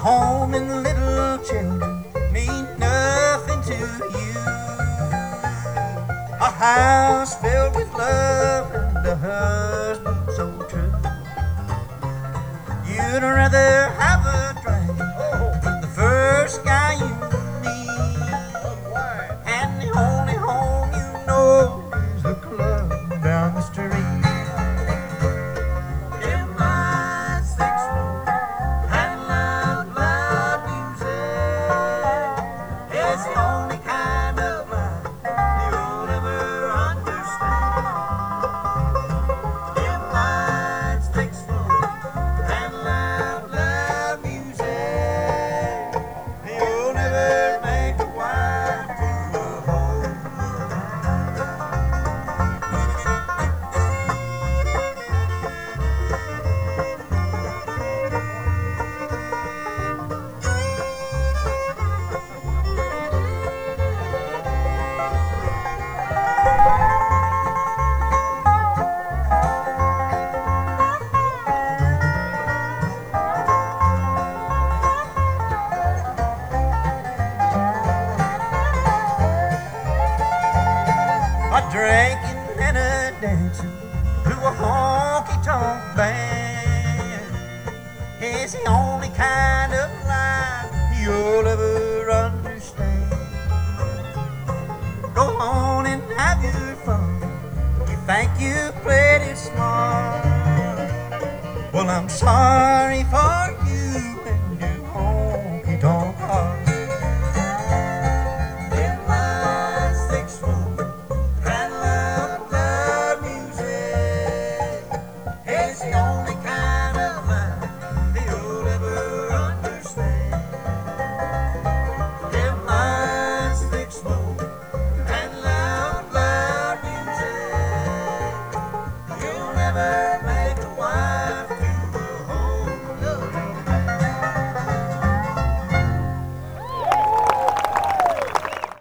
home and little children mean nothing to you. A house filled with love and a husband so true. You'd rather have a drink with the first guy you meet, and the only home you know is the club down the street. Dim lights, thick smoke, and loud, loud music. It's the only kind of life you'll ever understand. Dim lights, thick smoke, and loud, loud music. You'll never make a wife to a home. A drinking and a dancing to a honky-tonk band is the only kind of life you'll ever understand. Go on and have your fun. You think you played it smart. Well, I'm sorry for